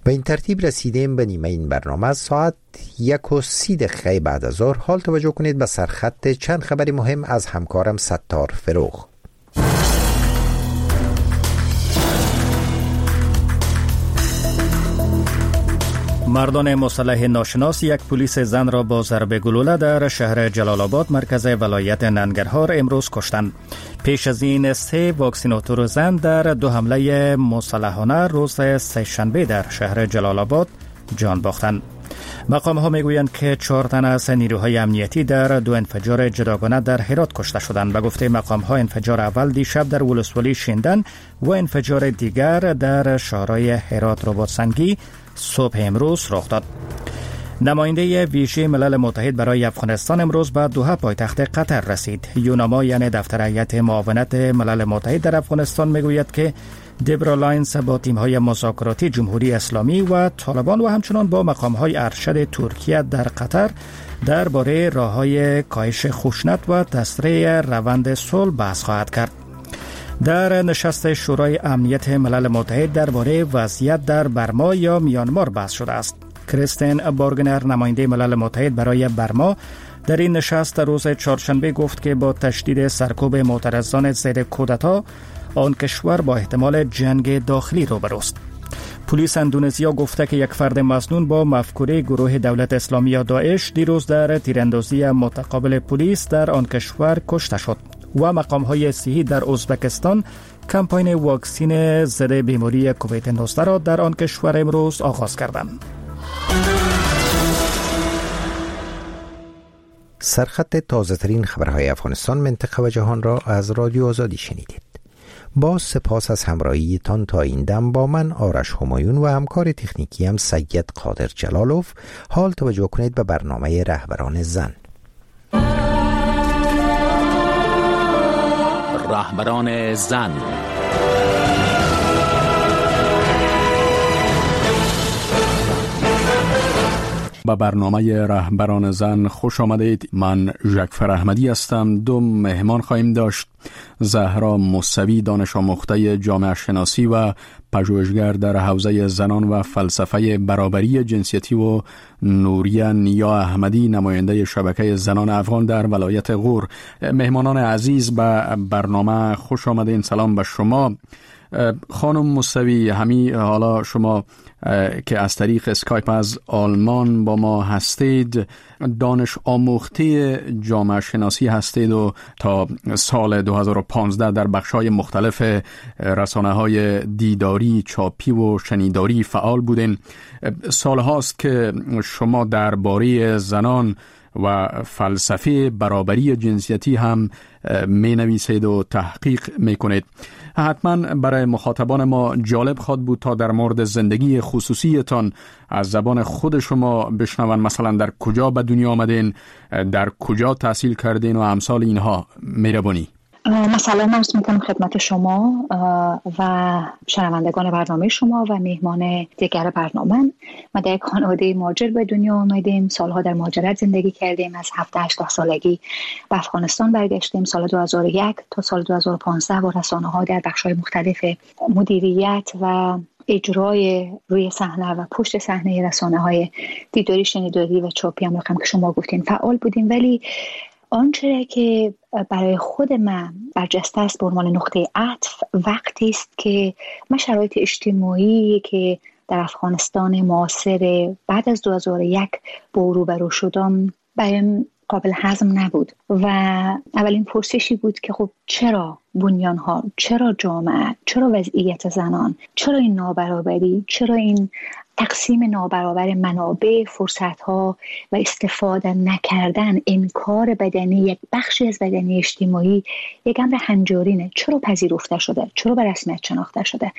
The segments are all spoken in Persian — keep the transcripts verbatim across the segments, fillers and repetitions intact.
به این ترتیب رسیدیم به نیمه این برنامه. از ساعت یک و سی دقیقه بعد از ظهر حال توجه کنید به سرخط چند خبری مهم از همکارم ستار فروغ. مردان مسلح ناشناس یک پلیس زن را با ضرب گلوله در شهر جلال آباد مرکز ولایت ننگرهار امروز کشتند. پیش از این سه واکسیناتور زن در دو حمله مسلحانه روز سه‌شنبه در شهر جلال آباد جان باختند. مقام ها میگویند که چهار تن از نیروهای امنیتی در دو انفجار جداگانه در هرات کشته شدند. به گفته مقام ها انفجار اول دیشب در ولسوالی شیندن و انفجار دیگر در شهرهای هرات رباطسنگی صبح امروز رخ داد. نماینده ویژه ملل متحد برای افغانستان امروز به دوحه پایتخت قطر رسید. یوناما یعنی دفتر هیئت معاونت ملل متحد در افغانستان میگوید که دبرا لاینز با تیم‌های مذاکراتی جمهوری اسلامی و طالبان و همچنان با مقام‌های ارشد ترکیه در قطر درباره راه‌های کاهش خشونت و تسریع روند صلح بحث خواهد کرد. در نشست شورای امنیت ملل متحد درباره وضعیت در برما یا میانمار بحث شده است. کریستین بارگنر نماینده ملل متحد برای برما در این نشست روز چهارشنبه گفت که با تشدید سرکوب معترضان ضد کودتا آن کشور با احتمال جنگ داخلی روبروست. پلیس اندونزیا گفته که یک فرد مسنون با مفکوره گروه دولت اسلامی یا داعش دیروز در تیراندازی متقابل پلیس در آن کشور کشته شد و مقام‌های صحی در ازبکستان کمپاین واکسین ضد بیماری کووید نوزده را در آن کشور امروز آغاز کردند. سرخط تازه ترین خبرهای افغانستان، منطقه و جهان را از رادیو آزادی شنیدید. با سپاس از همراهیتان تا این دم با من آرش همایون و همکار تکنیکی هم سید قادر جلالوف. حال توجه کنید به برنامه رهبران زن. رهبران زن. به برنامه رهبران زن خوش آمدید. من ژکفر احمدی هستم. دو مهمان خواهیم داشت. زهرا موسوی، دانش آموخته جامعه شناسی و پژوهشگر در حوزه زنان و فلسفه برابری جنسیتی، و نوریه نیا احمدی، نماینده شبکه زنان افغان در ولایت غور. مهمانان عزیز به برنامه خوش آمدین. سلام به شما. خانم موسوی، همی حالا شما که از طریق اسکایپ از آلمان با ما هستید، دانش آموخته جامعه شناسی هستید و تا سال دو هزار و پانزده در بخش‌های مختلف رسانه‌های دیداری، چاپی و شنیداری فعال بودین. سال هاست که شما درباره زنان و فلسفه برابری جنسیتی هم می نویسید و تحقیق می کنید. حتما برای مخاطبان ما جالب خواهد بود تا در مورد زندگی خصوصیتان از زبان خود شما بشنون. مثلا در کجا به دنیا آمدین، در کجا تحصیل کردین و امثال اینها. مهربانی. مثلا عرض میکنم خدمت شما و شنوندگان برنامه شما و مهمان دیگر برنامه. ما در یک خانواده مهاجر به دنیا آمدیم. سالها در مهاجرت زندگی کردیم. از هفت هشت سالگی به افغانستان برگشتیم. سال دو هزار و یک تا سال دو هزار و پانزده با رسانه‌ها در بخش‌های مختلف مدیریت و اجرای روی صحنه و پشت صحنه رسانه‌های دیداری، شنیداری و چاپی هم رقم که شما گفتین فعال بودیم. ولی آنچه که برای خود من برجسته است به عنوان نقطه عطف وقتی است که من شرایط اجتماعی که در افغانستان معاصر بعد از دو هزار و یک با او روبرو شدم برایم قابل هضم نبود و اولین پرسشی بود که خب چرا بنیانها، چرا جامعه، چرا وضعیت زنان، چرا این نابرابری، چرا این تقسیم نابرابر منابع، فرصت‌ها و استفاده نکردن، انکار بدنی، یک بخشی از بدنی اجتماعی یک امر هنجارینه، چرا پذیرفته شده، چرا به رسمیت شناخته شده.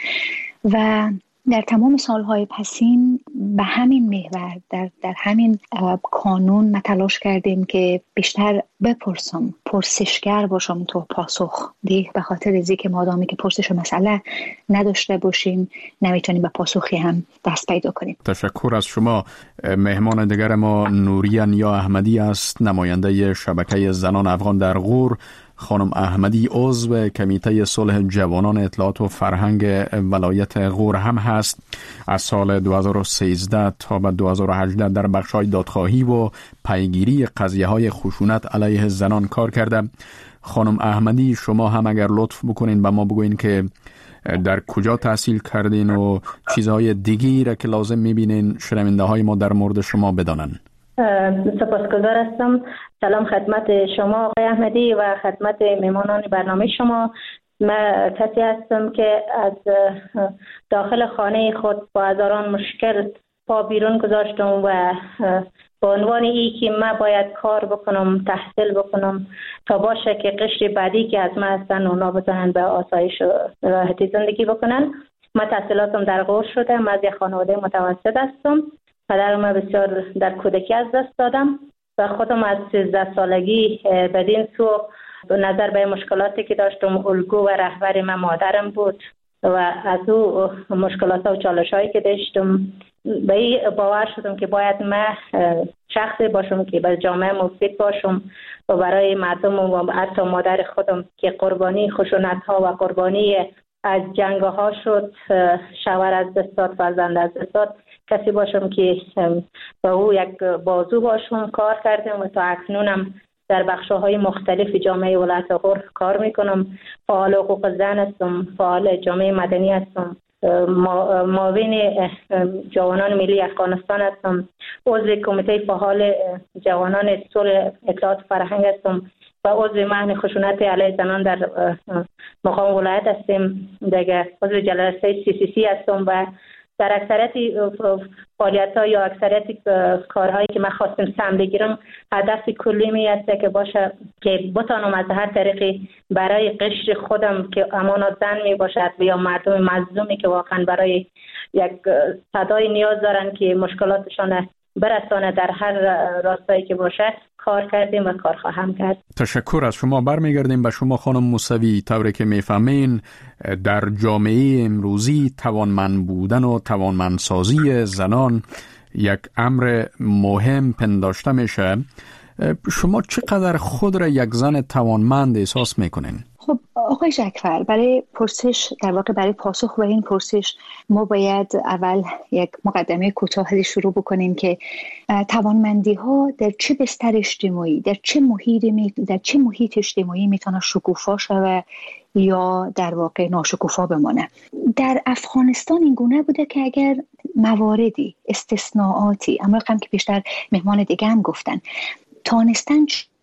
و در تمام سالهای پسین به همین محور، در, در همین کانون ما تلاش کردیم که بیشتر بپرسم، پرسشگر باشم تا پاسخ ده، به خاطر از اینکه مادامی که پرسش مسئله نداشته باشیم نمیتونیم به پاسخی هم دست پیدا کنیم. تشکر از شما. مهمان دیگر ما نوریه نیا احمدی است، نماینده شبکه زنان افغان در غور. خانم احمدی عضو کمیته صلح جوانان اطلاعات و فرهنگ ولایت غور هم هست. از سال دو هزار و سیزده تا به دو هزار و هجده در بخش‌های دادخواهی و پیگیری قضیه‌های خشونت علیه زنان کار کرده. خانم احمدی، شما هم اگر لطف بکنین به ما بگوین که در کجا تحصیل کردین و چیزهای دیگی را که لازم میبینین شنونده های ما در مورد شما بدانن. سپاسگزار هستم. سلام خدمت شما آقای احمدی و خدمت مهمانان برنامه شما. من کسی هستم که از داخل خانه خود با هزاران مشکل پا بیرون گذاشتم و با عنوان ای که من باید کار بکنم، تحصیل بکنم تا باشه که قشر بعدی که از من هستن اونا بتونن به آسایش و راحتی زندگی بکنن. من تحصیلاتم در غور شده. من از یک خانواده متوسط هستم. پدرم بسیار در کودکی از دست دادم و خودم از سیزده سالگی بدین سو نظر به مشکلاتی که داشتم الگو و رهبر من مادرم بود و از او مشکلات و چالش هایی که داشتم به این باور شدم که باید من شخصی باشم که به جامعه مفید باشم و برای مردم و حتی مادر خودم که قربانی خشونت ها و قربانی از جنگ ها شد، شوهر از دست داد، فرزند از دست داد، کسی باشم که با او یک بازو باشم. کار کردم و تا اکنونم در بخش‌های مختلف جامعه ولایت غور کار میکنم. فعال حقوق زن هستم، فعال جامعه مدنی هستم، معاون جوانان ملی افغانستان هستم، عضو کمیته فعال جوانان صلح اطلاعات فرهنگ هستم و عضو مهن خشونت علیه زنان در مقام ولایت هستیم. دیگه عضو جلسه سی سی سی هستم و در اکثریت فعالیت‌ها یا اکثریت کارهایی که من خواستم سهم بگیرم هدف کلی می است که باشه که بتانم از هر طریقی برای قشر خودم که امانت زن می باشد یا مردم مظلومی که واقعا برای یک صدای نیاز دارن که مشکلاتشان برسانه در هر راستایی که باشه کار کردیم و کار خواهم کرد. تشکر از شما. برمیگردیم به شما خانم موسوی. طوری که میفهمین در جامعه امروزی توانمند بودن و توانمندسازی زنان یک امر مهم پنداشته میشه. شما چقدر خود را یک زن توانمند احساس میکنین؟ خب آقای جعفر، برای پرسش در واقع برای پاسخ به این پرسش ما باید اول یک مقدمه کوتاهی شروع بکنیم که توانمندی ها در چه بستر اجتماعی، در چه محیط در چه محیط اجتماعی میتونه شکوفا شوه یا در واقع ناشکوفا بمانه. در افغانستان این گونه بوده که اگر مواردی استثناءاتی، اما هم که بیشتر مهمان دیگه هم گفتن، تانستن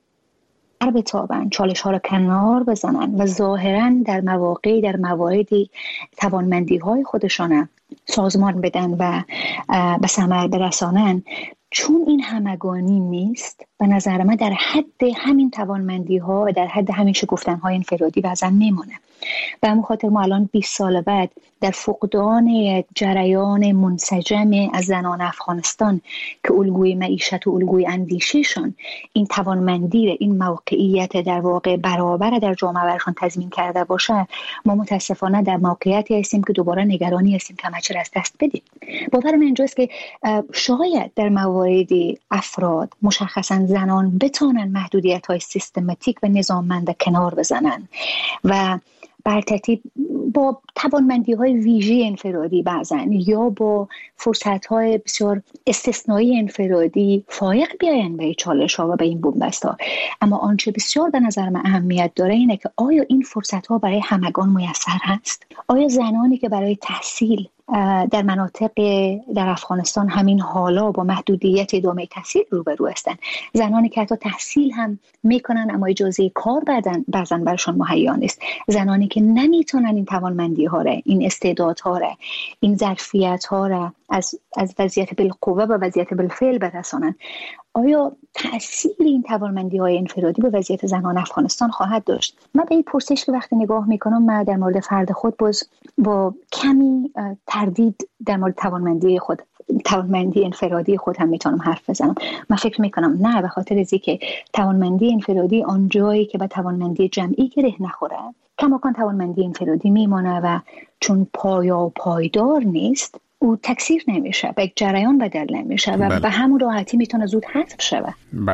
هر بتابن چالش ها را کنار بزنن و ظاهرا در مواقعی در مواردی توانمندی های خودشان سازمان بدن و به ثمر برسانن، چون این همگانی نیست به نظر من در حد همین توانمندی ها و در حد همین شگفتن های انفرادی بعضا میمونه. به همون خاطر ما الان بیست سال بعد در فقدان یک جریان منسجم از زنان افغانستان که الگوی معیشت و الگوی اندیشهشان این توانمندی، این موقعیت در واقع برابر در جامعه برشان تضمین کرده باشه، ما متاسفانه در موقعیتی هستیم که دوباره نگرانی هستیم که همه از دست بدیم. باور من اینجاست که شاید در مواردی افراد مشخصا زنان بتانن محدودیت های سیستماتیک و نظاممند کنار بزنن و بر ترتیب با توانمندی های ویژه انفرادی بعضن یا با فرصت های بسیار استثنایی انفرادی فایق بیاین به چالش ها و به این بنبست ها. اما آنچه بسیار به نظر من اهمیت داره اینه که آیا این فرصت ها برای همگان میسر هست؟ آیا زنانی که برای تحصیل در مناطق در افغانستان همین حالا با محدودیت ادامه تحصیل روبرو هستند، زنانی که حتی تحصیل هم میکنن اما اجازه کار بعدن بعضن برشان مهیا نیست، زنانی که نمیتونن این توانمندی ها را، این استعداد ها را، این ظرفیت ها را از از وضعیت بالقوه به وضعیت بالفعل برسانن، آیا تأثیر این توانمندی های انفرادی به وضعیت زنان افغانستان خواهد داشت؟ من به این پرسش که وقتی نگاه میکنم، من در مورد فرد خود باز با کمی تردید در مورد توانمندی خود توانمندی انفرادی خود هم میتونم حرف بزنم. من فکر میکنم نه، به خاطر از اینکه توانمندی انفرادی آن جایی که به توانمندی جمعی گره نخوره، کماکان توانمندی انفرادی میمانه و چون پایا و پایدار نیست او تکثیر نمیشه، به یک جریان بدل نمیشه و بله. به همون راحتی میتونه زود حذف شوه. بله،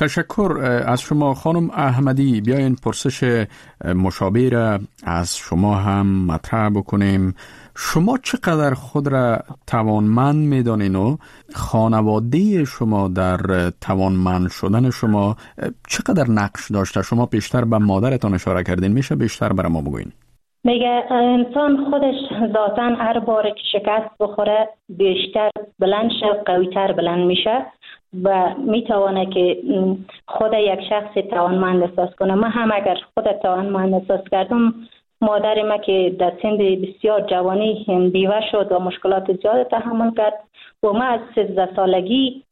تشکر از شما خانم احمدی. بیاین پرسش مشابه را از شما هم مطرح بکنیم. شما چقدر خود را توانمند می‌دانین و خانواده شما در توانمند شدن شما چقدر نقش داشته؟ شما پیشتر به مادرتان اشاره کردین، میشه بیشتر برای ما بگوین؟ میگه انسان خودش ذاتاً هر بار که شکست بخوره بیشتر بلند شه، قوی‌تر بلند میشه و میتونه که خود یک شخص توانمند احساس کنه. من هم اگر خود توانمند احساس کردم، مادر ما که در سن بسیار جوانی بیوه شد و مشکلات زیاد تحمل کرد و من از سیزده سالگی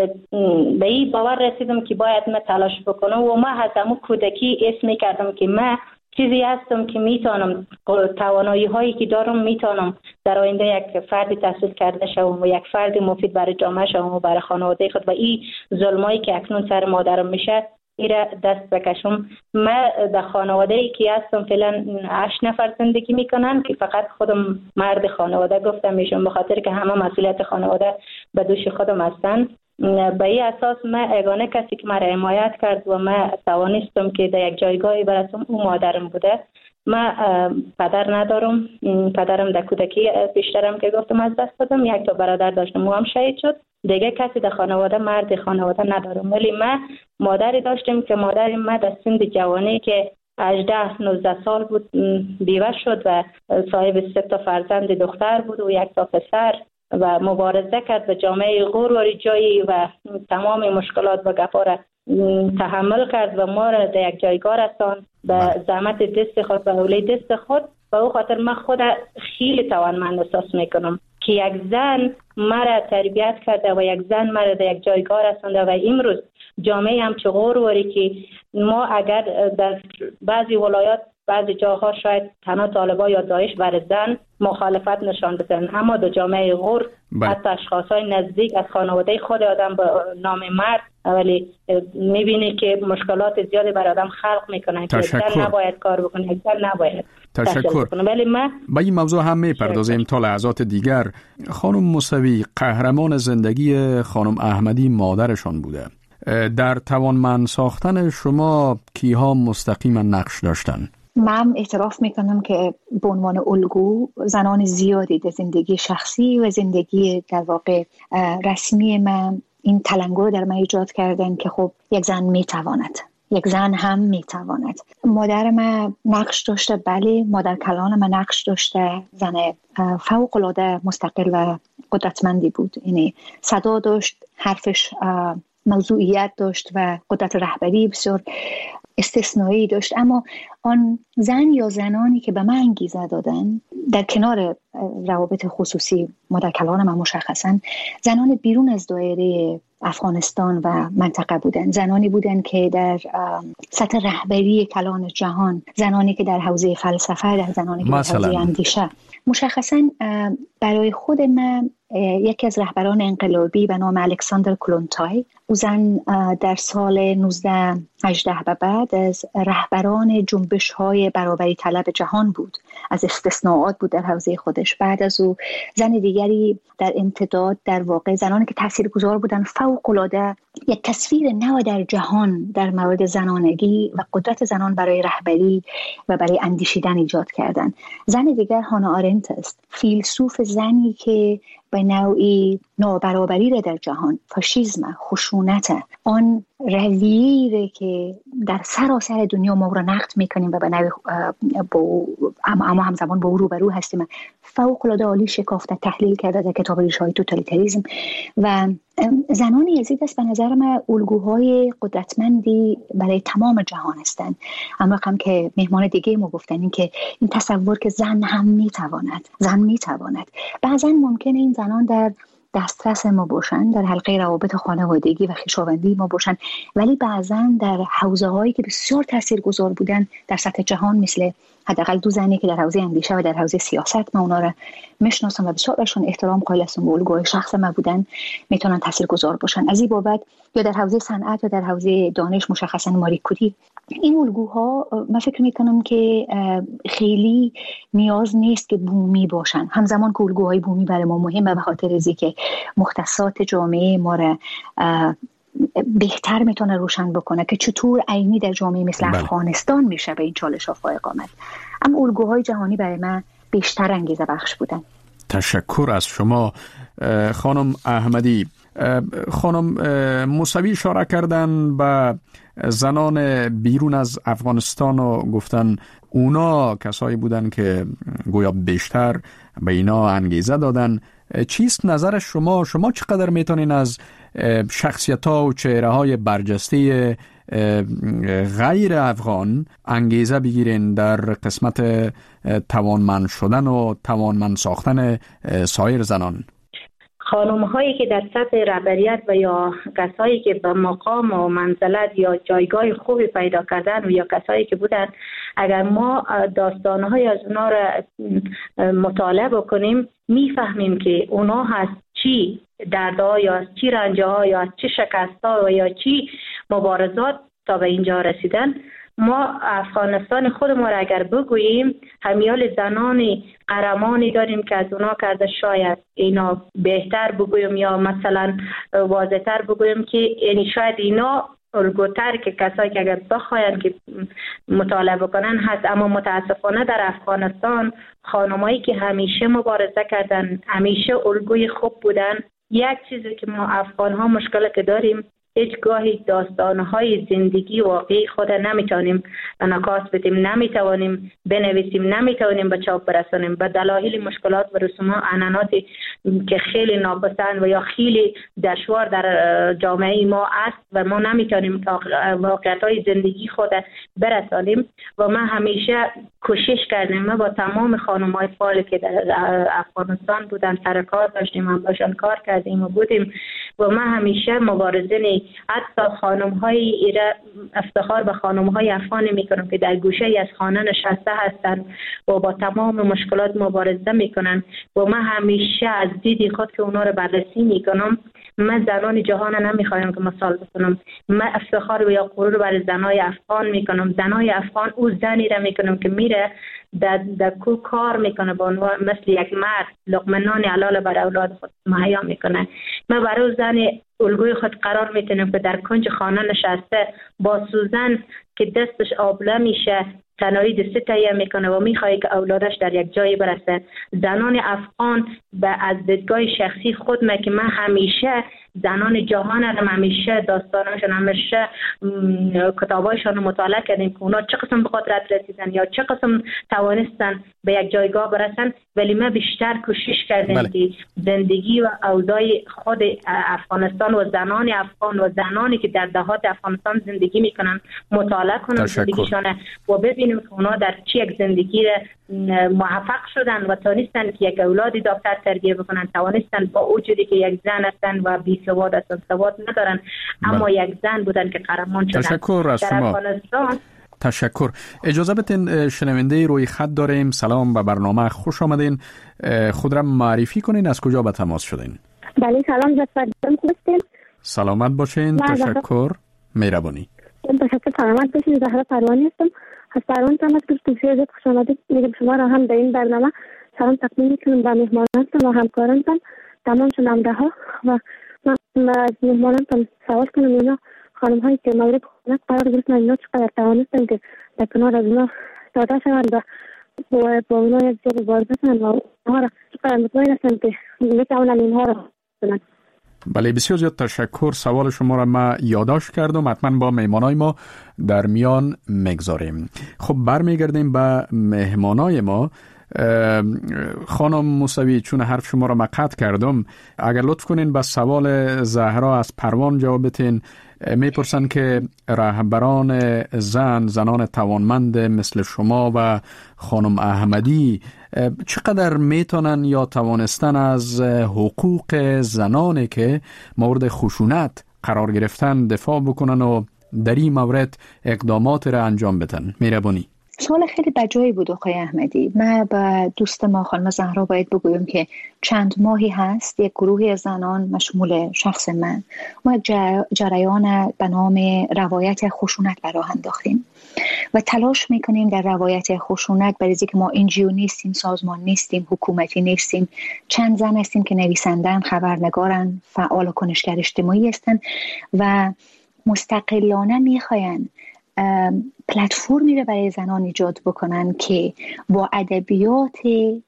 به این باور رسیدم که باید من تلاش بکنم و من از همون کودکی اسم میکردم که من چیزی هستم که میتونم، توانایی هایی که دارم میتونم در آینده یک فردی تحصیل کرده شوم و یک فردی مفید برای جامعه شوم و برای خانواده خود و این ظلمایی که اکنون سر مادرم میشه ایره دست بکشم. من در خانواده ای که هستم فعلا هشت نفر زندگی میکنن که فقط خودم مرد خانواده گفتم میشم، به خاطر که همه مسئولیت خانواده به دوش خودم هستن. به این اساس من یگانه کسی که مرا حمایت کرد و من توانستم که در یک جایگاهی برسم اون مادرم بوده. من پدر ندارم، پدرم در کودکی بیشترم که گفتم از دست دادم. یک تا برادر داشتم، او هم شهید شد. دیگه کسی در خانواده، مرد خانواده ندارم، ولی من مادری داشتم که مادر من در سن جوانی که هجده نوزده سال بود بیوه شد و صاحب سه تا فرزند دختر بود و یک تا پسر و مبارزه کرد به جامعه غور جایی و تمام مشکلات و گپا را تحمل کرد و ما را در یک جایگاه رساند به زحمت دست خود و حوله دست خود. و او خاطر من خود خیلی توانمند احساس میکنم که یک زن مرا تربیت کرده و یک زن مرا در یک جایگاه رسانده و امروز جامعه هم چه غوروری که ما اگر در بعضی ولایات بعضی جاها شاید تنها طالبان یا داعش بر زن مخالفت نشان بدن، اما در جامعه غور بله. حتی اشخاصای نزدیک از خانواده خود آدم به نام مرد ولی میبینی که مشکلات زیادی بر آدم خلق میکنن که زن نباید کار بکنه، زن نباید. تشکر. ولی من با این موضوع هم میپردازیم تا لحظات دیگر. خانم موسوی، قهرمان زندگی خانم احمدی مادرشان بوده. در توانمند ساختن شما کیها مستقیما نقش داشتن؟ من اعتراف میکنم که به عنوان الگو زنان زیادی در زندگی شخصی و زندگی در واقع رسمی من این تلنگر در من ایجاد کردن که خب یک زن میتواند، یک زن هم میتواند. مادر من نقش داشته، بله. مادر کلان من نقش داشته، زن فوق العاده مستقل و قدرتمندی بود. یعنی صدا داشت، حرفش موضوعیت داشت و قدرت رهبری بسیار استثنایی داشت. اما آن زن یا زنانی که به من انگیزه دادن در کنار روابط خصوصی مادر کلان من مشخصا زنان بیرون از دایره افغانستان و منطقه بودن، زنانی بودن که در سطح رهبری کلان جهان، زنانی که در حوزه فلسفه، در زنانی که در حوزه اندیشه. مشخصا برای خود من یکی از رهبران انقلابی به نام الکساندر کلونتای، او زن در سال نوزده هجده به بعد از رهبران جنبش های برابری طلب جهان بود، از استثناءات بود در حوزه خودش. بعد از او زن دیگری در امتداد، در واقع زنانی که تاثیرگذار بودن، فوق العاده یک تصویر نو در جهان در مورد زنانگی و قدرت زنان برای رهبری و برای اندیشیدن ایجاد کردن. زن دیگر هانا آرنت است، فیلسوف زنی که به نوعی نابرابری را در جهان، فاشیسم، خشونت، آن رویه‌ای که در سراسر دنیا ما را نقد میکنیم و به نوعی با اما همزمان با او روبرو هستیم، فوق العاده عالی شکافته تحلیل کرده در کتاب ریشه‌های توتالیتاریسم. و زنان یزید است به نظر من الگوهای قدرتمندی برای تمام جهان هستند. اما هم که مهمان دیگه ما گفتن این که این تصور که زن هم میتواند، زن میتواند. بعضا ممکنه این زنان در دسترس ما باشن، در حلقه روابط خانوادگی و خویشاوندی ما باشن، ولی بعضا در حوزه هایی که بسیار تاثیرگذار بودن در سطح جهان، مثل حداقل دو زنی که در حوزه اندیشه و در حوزه سیاست من اونا را میشناسم و بسیار بهشون احترام قائل هستم و الگوی شخص من بودن، میتونن تاثیرگذار باشن. از این بابت یا در حوزه صنعت و در حوزه دانش مشخصا ماری کوری، این الگوها من فکر میکنم که خیلی نیاز نیست که بومی باشن. همزمان که الگوهای بومی برای ما مهمه به خاطر از اینکه مختصات جامعه ما را بهتر میتونه روشن بکنه که چطور عینی در جامعه مثل بله. افغانستان میشه به این چالش ها فائق آمد. اما الگوهای جهانی برای من بیشتر انگیزه بخش بودن. تشکر از شما خانم احمدی. خانم موسوی اشاره کردن به زنان بیرون از افغانستان و گفتن اونا کسایی بودن که گویا بیشتر به اینا انگیزه دادن. چیست نظر شما؟ شما چقدر میتونین از شخصیت ها و چهره های برجسته غیر افغان انگیزه بگیرین در قسمت توانمند شدن و توانمند ساختن سایر زنان؟ خانم هایی که در سطح رهبریت و یا کسایی که به مقام و منزلت یا جایگاه خوبی پیدا کردن و یا کسایی که بودن، اگر ما داستانهای از اونا را مطالعه بکنیم میفهمیم که اونا هست چی دردها یا از چی رنجها یا از چی شکستها و یا چی مبارزات تا به اینجا رسیدن. ما افغانستان خود ما را اگر بگوییم همیال زنان قهرمانی داریم که از اونا کرده، شاید اینا بهتر بگویم یا مثلا واضح‌تر بگویم که یعنی شاید اینا الگوتر که کسایی که اگر بخواین که مطالعه بکنن هست. اما متاسفانه در افغانستان خانمایی که همیشه مبارزه کردن، همیشه الگوی خوب بودن. یک چیزی که ما افغان ها مشکل که داریم، هیچ گاهی داستانهای زندگی واقعی خود نمیتونیم انعکاس بدیم، نمیتوانیم بنویسیم، نمیتوانیم به چاپ برسانیم به دلایل مشکلات و رسومات عنعناتی که خیلی ناپسند و یا خیلی دشوار در جامعه ما است و ما نمیتونیم واقعیت‌های زندگی خود برسانیم. و ما همیشه کوشش کردیم، ما با تمام خانم‌های فعال که در افغانستان بودن سر کار داشتیم، هم باشن کار کردیم و بودیم و ما همیشه مبارزین حتی خانم‌های ایره افتخار به خانم‌های افغان میکنم که در گوشه از خانه نشسته هستند و با تمام مشکلات مبارزه میکنن و من همیشه از دید خود که اونا رو بررسی میکنم. من زنان جهان نمیخوایم که مثال بکنم، من افتخار و یا غرور بر زنای افغان میکنم. زنای افغان او زنی را میکنم که میره در در کو کار میکنه با مثل یک مرد لقمه نان حلال بر اولاد خود مهیا میکنه. من برای زن الگوی خود قرار میتونم که در کنج خانه نشسته با سوزن که دستش آبله میشه تنهایی دسته تهیه میکنه و میخواد که اولادش در یک جایی برسه. زنان افغان به از دیدگاه شخصی خود من که من همیشه زنان جهان هم همیشه داستانشون همیشه کتابایشون مطالعه کردیم که اونا چه قسم به قدرت رسیدن یا چه قسم توانستن به یک جایگاه برسن، ولی ما بیشتر کوشش کردیم بله. که زندگی و اوضاع خود افغانستان و زنان افغان و زنانی که در دهات افغانستان زندگی میکنن مطالعه کنن زندگیشون و ببینیم که اونا در چه یک زندگی موفق شدن و توانستن که یک اولادی دکتر تربیه بکنن، توانستن با وجودی که یک زن هستن و بی سواد هستن، سواد ندارن اما یک زن بودن که قهرمان شدن. تشکر از شما. تشکر. اجازه بدین شنونده روی خط داریم. سلام به برنامه، خوش آمدین. خود را معرفی کنین، از کجا به تماس شدین؟ بله سلام زفردم خوبستین؟ سلامت باشین. تشکر. مهربانی. تشکر. سلامت باشین. زهرا پروانی هستم از پروان تماس گرفتم. زیاد خوش آمدید. میگم شما را هم در این برنامه سلام تقدیم میکنم به مهمانانتان و همکارانتان تمام شنونده ها و من از مهمانانتان سوال کنم اینا خانم هایی که مورد خونت قرار گرفتن اینا چقدر توانستن که در کنار از اونا ساده شوند و با اونا یک جا مبارزه کنند و اونها را چقدر مطمئن هستند که میتوانند اینها را کنند. بله بسیار زیاد تشکر. سوال شما را ما یادداشت کردم، حتما با مهمانای ما در میان میگذاریم. خب برمیگردیم به مهمانای ما. خانم موسوی، چون حرف شما را مقطع کردم، اگر لطف کنین به سوال زهرا از پروان جواب بدین. میپرسن که رهبران زن، زنان توانمند مثل شما و خانم احمدی چقدر میتونن یا توانستن از حقوق زنانی که مورد خشونت قرار گرفتن دفاع بکنن و در این مورد اقدامات را انجام بدن؟ مهربانی. سوال خیلی بجایی بود آقای احمدی. من با دوست ما خانم زهرا باید بگویم که چند ماهی هست یک گروه زنان مشمول شخص من ما جریان به نام روایت خشونت براه انداختیم و تلاش میکنیم در روایت خشونت، برای اینکه ما انجیو نیستیم، سازمان نیستیم، حکومتی نیستیم، چند زن هستیم که نویسندن، خبرنگارن، فعال و کنشگر اجتماعی هستن و مستقلانه میخواین پلتفرمی رو برای زنان ایجاد بکنن که با ادبیات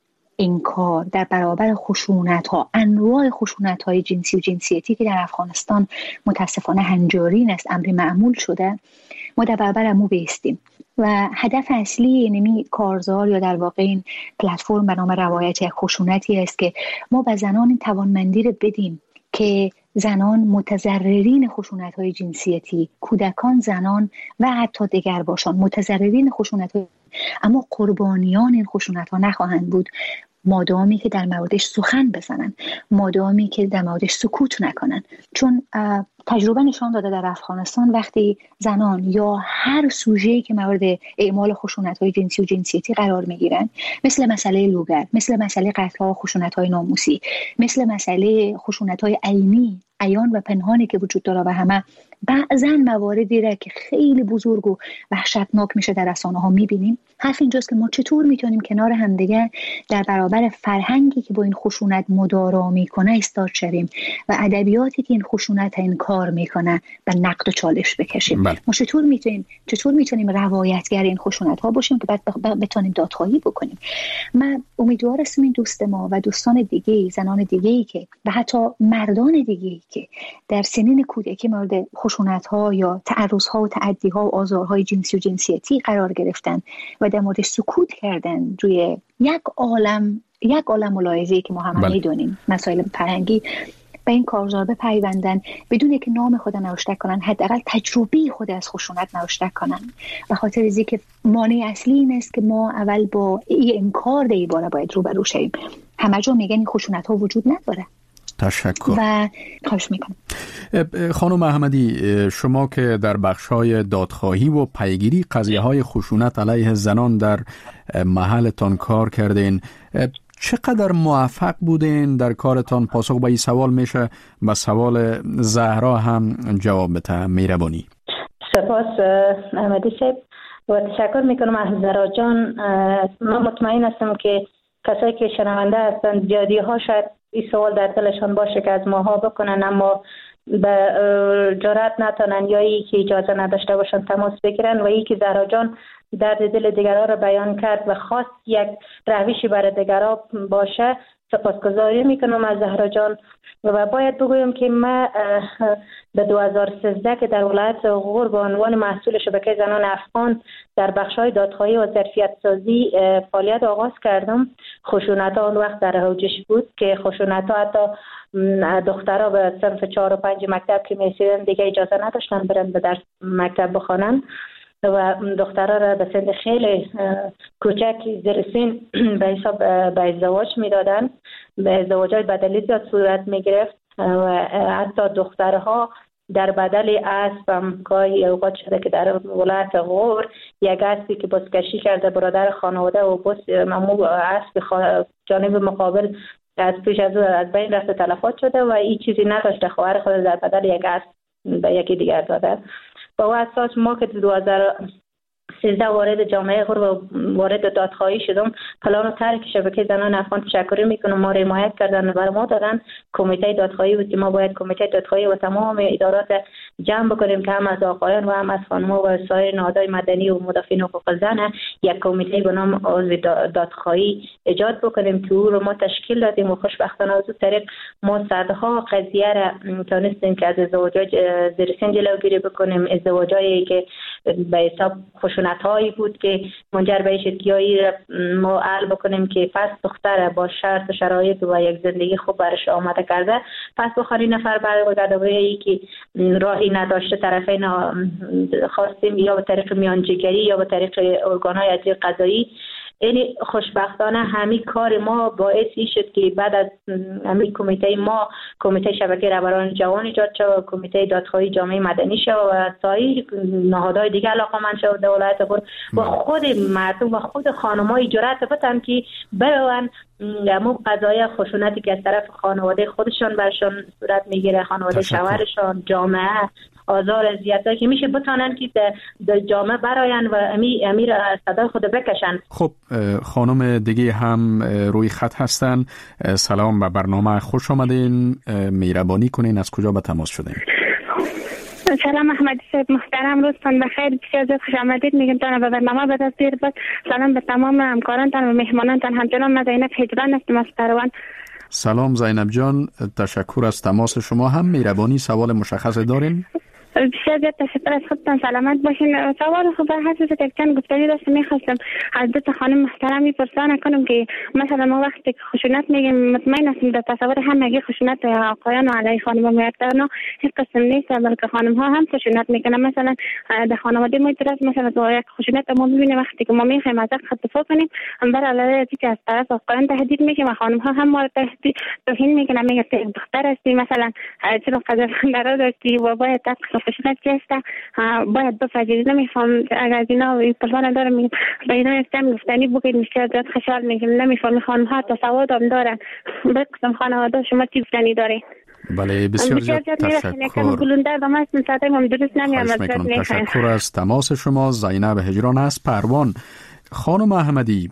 انکار در برابر خشونت ها، انواع خشونت های جنسی و جنسیتی که در افغانستان متاسفانه هنجارین است، امری معمول شده، ما در برابر امو بیستیم. و هدف اصلی اینمی کارزار یا در واقع این پلتفرم به نام روایت خشونتی است که ما به زنان این توانمندی رو بدیم که زنان متضررین خشونت‌های جنسیتی، کودکان، زنان و حتی دیگر باشان متضررین خشونت‌های، اما قربانیان این خشونت‌ها نخواهند بود مادامی که در موردش سخن بزنن، مادامی که در موردش سکوت نکنن. چون تجربه نشان داده در افغانستان وقتی زنان یا هر سوژه‌ای که مورد اعمال خشونت‌های جنسی و جنسیتی قرار می‌گیرن، مثل مسئله لوگر، مثل مسئله قتل‌ها و خشونت‌های ناموسی، مثل مسئله خشونت‌های عینی، عیان و پنهانی که وجود داره و همه بعضا مواردی را که خیلی بزرگ و وحشتناک میشه در رسانه‌ها می‌بینیم. حرف اینجاست که ما چطور میتونیم کنار همدیگه در برابر فرهنگی که با این خشونت مدارا میکنه ایستاد شویم و ادبیاتی که این خشونت انکار میکنه به نقد و چالش بکشیم. بله. ما چطور میتونیم چطور میتونیم روایتگر این خشونت ها باشیم که بعد بتونیم دادخواهی بکنیم. من امیدوارم این دوست ما و دوستان دیگه، زنان دیگه‌ای که و حتی مردان دیگه‌ای که در سنین کودکی مورد خشونت ها یا تعرض ها و تعدی ها و آزارهای جنسی و جنسیتی قرار گرفتن و در موردش سکوت کردن روی یک عالم یک عالم ملاحظه‌ای که ما همه می‌دونیم، مسائل فرهنگی، به این کارزار بپیوندن بدون که نام خود نوشته کنن، حداقل تجربه خود از خشونت نوشته کنن. به خاطر از اینکه مانع اصلی این است که ما اول با این انکار در این باره باید روبرو شیم. همه جا میگن این خشونت ها وجود نداره. تشکر. و خواهش میکنم. خانم احمدی، شما که در بخش‌های دادخواهی و پیگیری قضیه‌های خشونت علیه زنان در محلتان کار کردین، چقدر موفق بودین در کارتان؟ پاسخ به این سوال میشه به سوال زهرا هم جواب بده. مهربانی. سپاس احمدی صاحب و تشکر میکنم از زهرا جان. من مطمئن هستم که کسایی که شنونده هستند زیادی ها شاید این سوال در دلشان باشه که از ماها بکنن اما به جرأت نتونن یا ای که اجازه نداشته باشن تماس بگیرن و ای که زهرا جان درد دل دیگرها را بیان کرد و خواست یک روشی برای دیگرها باشه. سپاسگزاری میکنم از زهرا جان و باید بگویم که من به دو هزار و سیزده که در ولایت غور به عنوان مسئول شبکه زنان افغان در بخش‌های دادخواهی و ظرفیت سازی فعالیت آغاز کردم. خشونت‌ها اون وقت در اوجش بود که خشونت‌ها حتی دخترها به صنف چهار و پنج مکتب که می‌رسیدن دیگه اجازه نداشتن برن به درس مکتب بخوانن و دخترها را به سن خیلی کوچک زیر سن به حساب به ازدواج میدادن. به ازدواجات بدلی زیاد صورت میگرفت و حتی دخترها در بدل اسب هم گاهی اوقات شده که در ولایت غور یک اسبی که بازکشی کرده برادر خانواده و بس ممو اسب جانب مقابل از پیش از او از بین رفته تلفات شده و این چیزی نداشته، خواهر خود در بدل یک اسب به یکی دیگر داده. با او اساس ما که دو هزار و سیزده وارد جامعه غور و وارد دادخواهی شدم، پلان و طرح شبکه زنان افغان تشکر میکنم. ما را حمایت کردن و بر ما دادن کمیته دادخواهی بود که ما باید کمیته دادخواهی و تمام ادارات جمع بکنیم که هم از آقایان و هم از خانم‌ها و سایر نهادهای مدنی و مدافعین حقوق زن یک کمیته به نام عضو دادخواهی ایجاد بکنیم که او رو ما تشکیل دادیم و خوشبختانه از اون طریق ما صدها قضیه را تونستیم که از ازدواجات زیر سن جلوگیری بکنیم. ازدواجایی که به حساب خشونت‌هایی بود که منجر به شد که ما حل بکنیم که پس دختر با شرط و شرایط و یک زندگی خوب برش آماده کرده پس بخوری نفر برگرده به ای که راهی نداشته طرفین خواستیم یا به طریق میانجیگری یا به طریق ارگان‌های اجرایی قضایی. یعنی خوشبختانه همین کار ما باعثی شد که بعد از همین کمیته ما کمیته شبکه رهبران جوان ایجاد شد، کمیته دادخواهی جامعه مدنی شد و سایر نهادهای دیگه علاقه‌مند شد در ولایت غور و خود مردم و خود خانم‌های جرأت بتن که برون همون قضایای خشونتی که از طرف خانواده خودشان برشان صورت میگیره، خانواده شوهرشان، جامعه آزار اذیتایی که میشه بتونن که در جامعه براین و امی امیر صدای خود بکشن. خب خانم دیگه هم روی خط هستن. سلام به برنامه، خوش آمدین. مهربانی کنین از کجا به تماس شدین؟ سلام احمدی صاحب محترم، روزتان بخیر. بسیار زیاد خوش آمدید میگم تان به برنامه به دست بیارید. سلام به تمام همکارانتان و مهمانانتان. همچنان من زینب هجران هستم از پروان. سلام زینب جان، تشکر از تماس شما. هم مهربانی سوال مشخص دارین؟ بسیار زیاد تشکر از خودتان، سلامت باشین. سوال خب هر چیز که چند گفتگی داشتم میخواستم از دو تا خانم محترم میپرسان کنم که مثلا ما وقتی که خشونت میگیم مطمئن هستیم در تصور همگی خشونت آقایان و علیه خانم میارتن هیچ قسم نیست، بلکه خانم ها هم خشونت میکنن. مثلا در خانواده ما درست مثلا تو یک خشونت ما میبینیم وقتی که ما میخوایم از حق دفاع کنیم هم بر علیه که از طرف آقایان تهدید میگیم و خانم ها هم ما تهدید توهین میکنن، میگن دختر هستی مثلا چرا قدر درا داشتی و باید خشونت جسته باید بفجرید. نمیفهم اگر اینا پرسان دارم میگم به اینا یکتم گفتنی بگید میشه زیاد خشال میگم نمیفهم. خانم ها تصاوت هم دارن به قسم خانواده شما چی گفتنی داره؟ بله بسیار زیاد تشکر. تشکر از تماس شما. زینب هجران از پروان. خانم احمدی،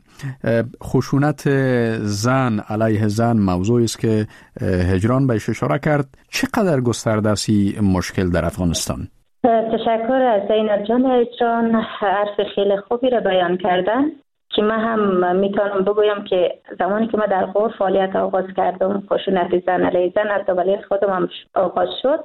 خشونت زن علیه زن موضوعی است که هجران بهش اشاره کرد. چقدر گسترده است این مشکل در افغانستان؟ تشکر از زینب جان هجران، حرف خیلی خوبی را بیان کردن که من هم میتونم بگویم که زمانی که من در غور فعالیت آغاز کردم خشونت زن علیه زن از دوله خودم هم آغاز شد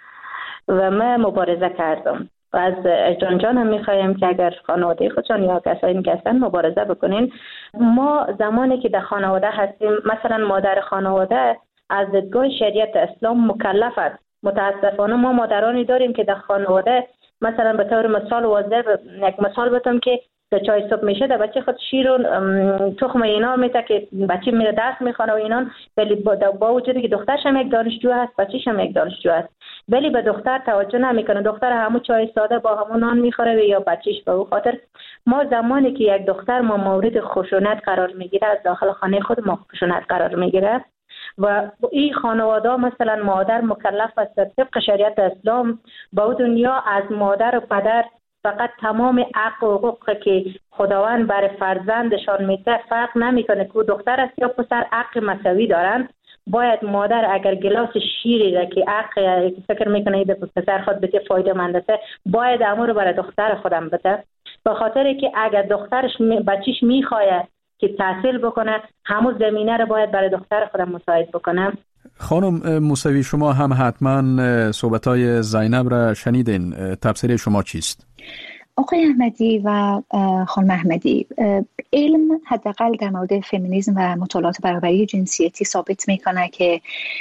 و من مبارزه کردم و از اجران جان هم میخوایم که اگر خانواده خودشان یا کسایی که هستن مبارزه بکنین. ما زمانی که در خانواده هستیم مثلا مادر خانواده از دیدگاه شریعت اسلام مکلف است. متاسفانه ما مادرانی داریم که در خانواده مثلا به طور مثال واضح یک مثال بتم که در چای صبح میشه در بچه خود شیر و تخم اینا میده که بچه میره درس میخونه و اینا، ولی با وجودی که دخترش هم یک دانشجو هست بچه‌ش هم یک دانشجو هست ولی به دختر توجه نمیکنه. دختر همون چای ساده با همون نان میخوره یا بچه‌ش. به خاطر ما زمانی که یک دختر ما مورد خشونت قرار میگیره از داخل خانه خود ما خشونت قرار میگیره و این خانواده مثلا مادر مکلف است طبق شریعت اسلام با دنیا از مادر و پدر فقط تمام حق و حقوقی که خداوند برای فرزندشان میده فرق نمیکنه که دختر است یا پسر حق مساوی دارن. باید مادر اگر گلاس شیری را که حق فکر میکنه ایده پسر خود بده فایده مند است باید امر رو برای دختر خودم بده، به خاطر که اگر دخترش بچیش میخواد که تحصیل بکنه همون زمینه رو باید برای دختر خودم مساعد بکنم. خانم موسوی شما هم حتما صحبتای زینب را شنیدین، تفسیر شما چیست؟ آقای احمدی و خانم احمدی، علم حداقل در مورد فمینیسم و مطالعات برابری جنسیتی ثابت میکنه که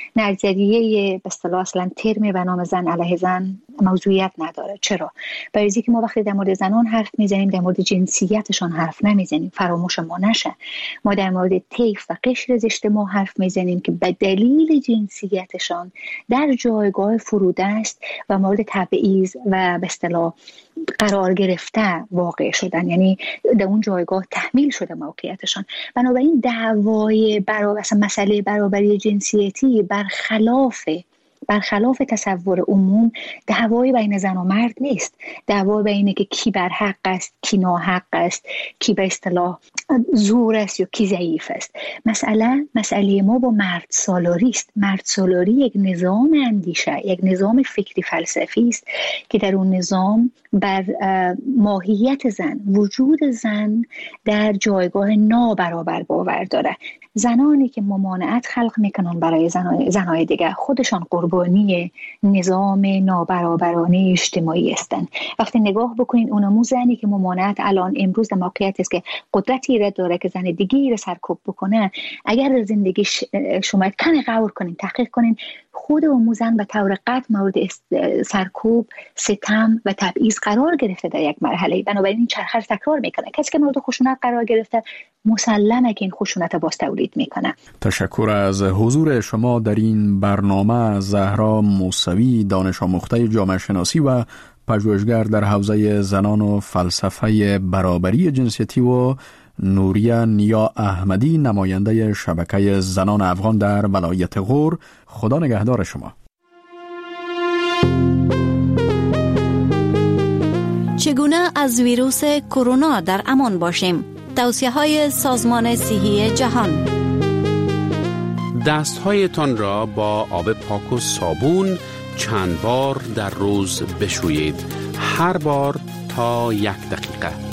نظریه به اصطلاح اصلا ترم و نام زن علیه زن موضوعیت نداره. چرا؟ برای اینکه ما وقتی در مورد زنان حرف میزنیم در مورد جنسیتشان حرف نمیزنیم، فراموش ما نشه. ما در مورد طیف و قشر زشت ما حرف میزنیم که به دلیل جنسیتشان در جایگاه فروده است و مورد تبعیض و به اصطلاح قرار گرفته واقع شدن، یعنی در اون جایگاه تحمیل شده موقعیتشان. بنابراین دعوای برابر مسئله برابری جنسیتی برخلاف برخلاف تصور عموم دعوای بین زن و مرد نیست. دعوای بینه که کی بر حق است کی ناحق است، کی به اصطلاح زور است یا کی ضعیف است. مسئله مسئله ما با مرد سالاری است. مرد سالاری یک نظام اندیشه، یک نظام فکری فلسفی است که در اون نظام بر ماهیت زن، وجود زن در جایگاه نابرابر باور داره. زنانی که ممانعت خلق میکنن برای زنای, زنای دیگر خودشان قربانی نظام نابرابرانه اجتماعی هستند. وقتی نگاه بکنین اونمو زنی که ممانعت الان امروز در موقعیت است که قدرتی را داره که زن دیگری را سرکوب بکنه، اگر در زندگی شما کمی غور کنین تحقیق کنین خود اون زن به طور قطع مورد سرکوب، ستم و تبعیض قرار گرفته در یک مرحله. بنابراین این چرخه را تکرار میکنه. کسی که مورد خشونت قرار گرفته مسلمه که این خشونت باز تولید میکنه. تشکر از حضور شما در این برنامه. زهرا موسوی، دانش آموخته جامعه شناسی و پژوهشگر در حوزه زنان و فلسفه برابری جنسیتی، و نوریه نیا احمدی، نماینده شبکه زنان افغان در ولایت غور. خدا نگهدار شما. چگونه از ویروس کرونا در امان باشیم؟ توصیه های سازمان صحی جهان. دستهایتان را با آب پاک و صابون چند بار در روز بشویید، هر بار تا یک دقیقه.